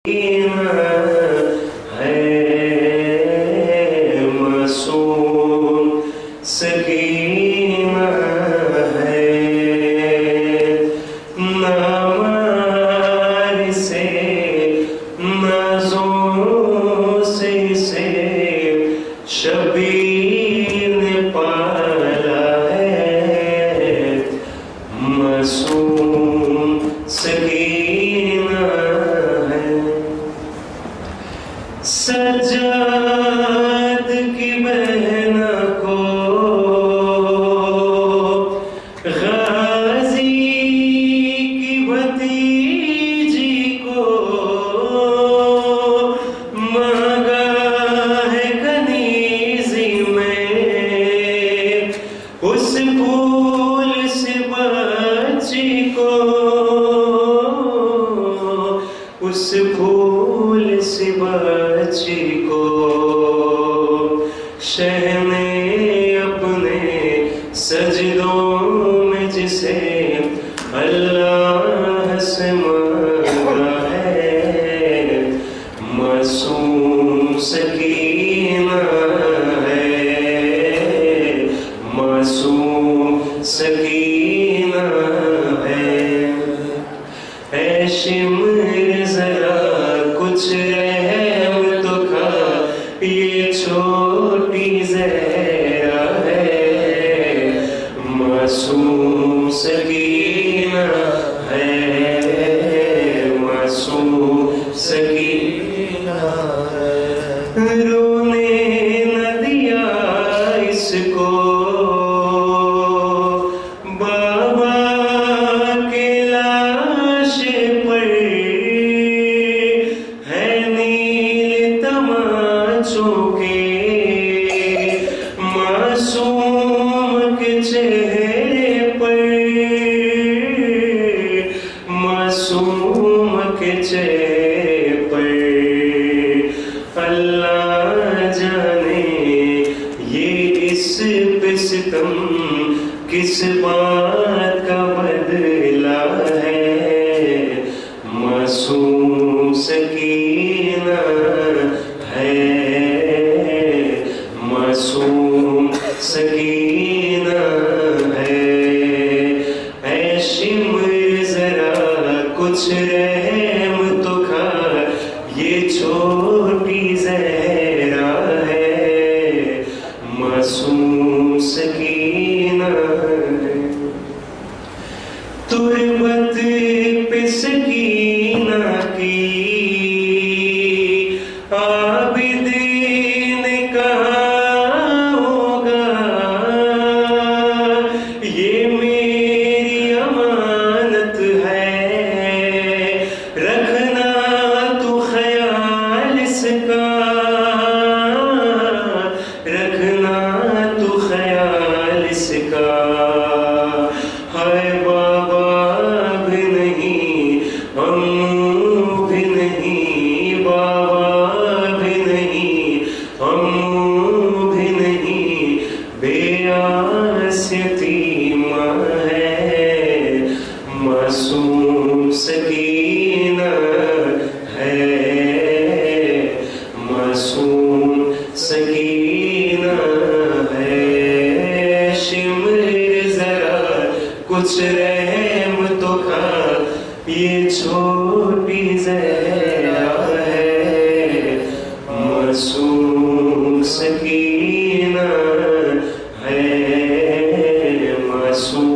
سجاد کی بہن کو غازی کی بھتیجی کو مانگا ہے کنیزی میں اس پھول سے بچی کو، اس پھول سے بچی کو شہ نے اپنے سجدوں میں جسے اللہ سے مانگا ہے، معصوم سکینہ ہے، معصوم سکینہ ہے۔ اے شمر ذرا کچھ رحم تو کھا، یہ چھوٹی زہرا ہے، معصوم سکینہ ہے، معصوم سکینہ ہے۔ رونے نہ دیا اس کو بابا کے لاش پر، ہے نیل تماچوں کے معصوم کے چہرے پر، معصوم کے چہرے پر۔ اللہ جانے یہ اس پہ ستم کس بات کا بدلہ ہے، معصوم سکینہ ہے، معصوم سکینہ ہے۔ اے شمر ذرا کچھ رحم تو کھا، یہ چھوٹی زہرا ہے، معصوم سکینہ ہے۔ تربت پہ سکینہ کی عابد نے کہا ہوگا، یہ میری امانت ہے، رکھنا تو خیال اس کا، رکھنا تو خیال اس کا۔ ہائے بابا بھی نہیں، امو بھی نہیں، بابا بھی نہیں، امو بھی نہیں، بے آس یتیمہ ہے، معصوم سکینہ ہے، معصوم سکینہ ہے۔ شمر ذرا کچھ رحم تو کھا، یہ چھوٹی زہرا ہے، معصوم سکینہ ہے، معصوم